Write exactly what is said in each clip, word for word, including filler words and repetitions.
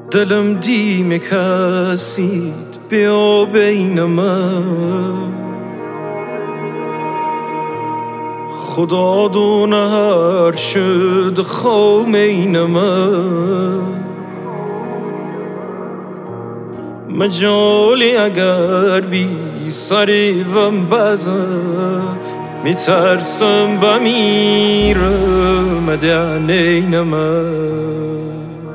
دلم دیم کسید بیا بین من، خدا دونه هر شد خومین من. مجالی اگر بی سری وم بزه میترسم بمیرم مدیانین من،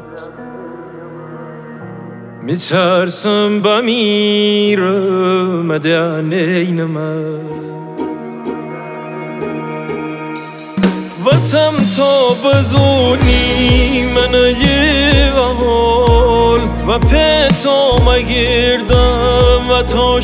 میترسم بمیرم مدیانین من. وطم تا بزونی من یه وحال و پیتا مگردم و تا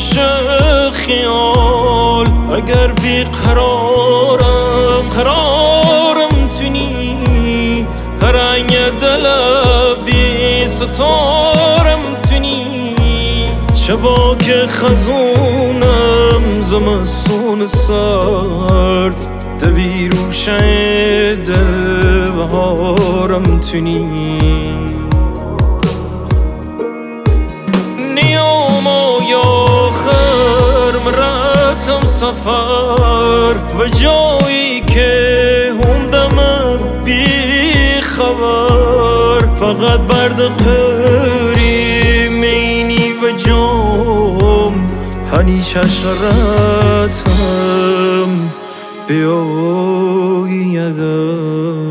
خیال. اگر بی قرارم قرارم تونی هرنگ دل بی ستارم تونی. چه با که خزونم زمستون سرد دوی روشن و هارم تونی. نیام آخر مرتم سفر و جایی که هندم بی خبر. فقط برد قری مینی و جام هنی چشرتم بیایی اگر